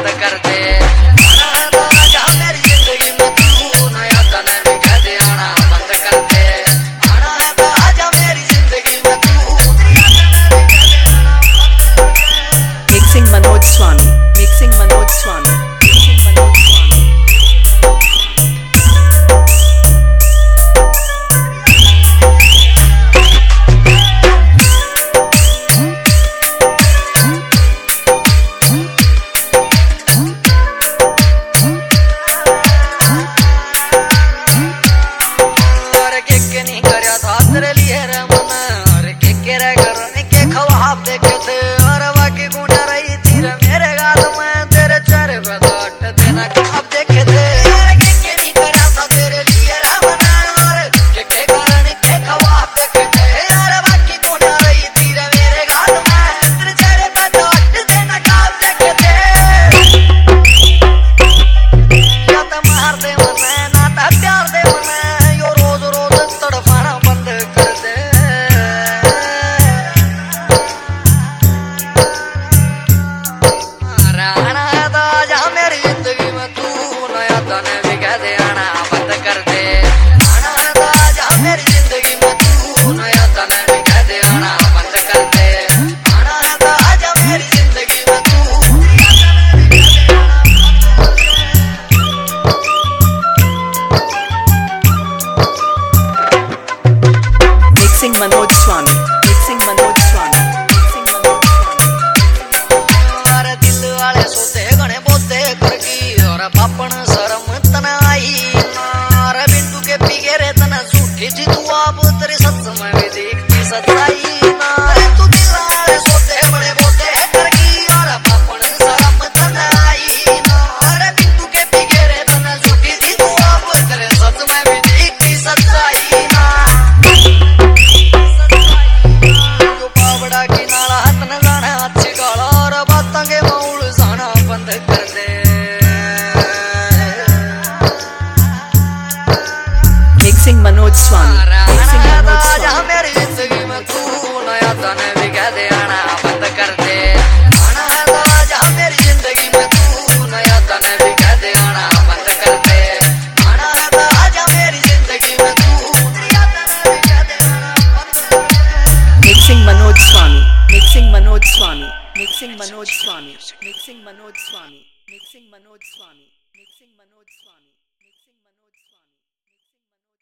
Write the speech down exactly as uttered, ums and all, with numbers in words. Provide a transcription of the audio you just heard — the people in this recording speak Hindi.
बंद कर दे। आना है तो आजा मेरी जिंदगी में तू, नया तन बिखा दे आना बंद कर दे। आना है तो आजा मेरी जिंदगी में तू, Mixing Manoj Swami, mixing Manoj Swami, mixing Manoj Swami. और के के नहीं करया था तेरे लिए रे मन, और के के रे करने के ख्वाब देखे थे, और बाकी गुना रही थी रे मेरे गाल में, तेरे चेहरे पे तो अट देना ख्वाब देखे थे। और के के नहीं करया था तेरे लिए रे मन, और के के करने के ख्वाब देखे थे, और बाकी गुना रही थी रे मेरे गाल में, तेरे चेहरे पे तो अट देना ख्वाब देखे थे। या तो मार दे मने ना तो प्यार दे मने, यो रोज रोज तड़पाना बंद कर दे। आना है तो आजा मेरी जिंदगी में तू, नया तन बिखा दे आना बंद कर दे। आना है तो आजा मेरी जिंदगी में तू, नया तन बिखा दे आना बंद कर दे। आना है तो आजा मेरी जिंदगी में तू, Mixing Manoj Swami, mixing Manoj Swami, mixing Manoj Swami. और दिल वाले सोते गणे बोते करकी, और पापन शर्म तना आई, और बिंदु के पीगे रे तना झूठी थी तू, आप तेरे सच में भी दिखती सच्चाई ना। तू दिल वाले सोते गणे बोते करकी, और पापन शर्म तना आई, और बिंदु के पीगे रे तना झूठी थी तू, आप तेरे सच में भी दिखती सच्चाई ना। जो पावड़ा की नाला हाथ न जाना अच्छी गाला, और बातों के मऊल जाना बंद कर दे। Mixing Manoj Swami, mixing Manoj आजा Swami. मेरी जिंदगी में तू, नया तन बिखा दे आना बंद कर दे। आना है तो आजा मेरी जिंदगी में तू, नया तन बिखा दे आना बंद कर दे। आना है तो आजा मेरी जिंदगी में तू, नया तन बिखा दे आना बंद कर दे। Mixing Manoj Swami, mixing Manoj Swami, mixing Manoj Swami, mixing Manoj Swami, mixing Manoj Swami.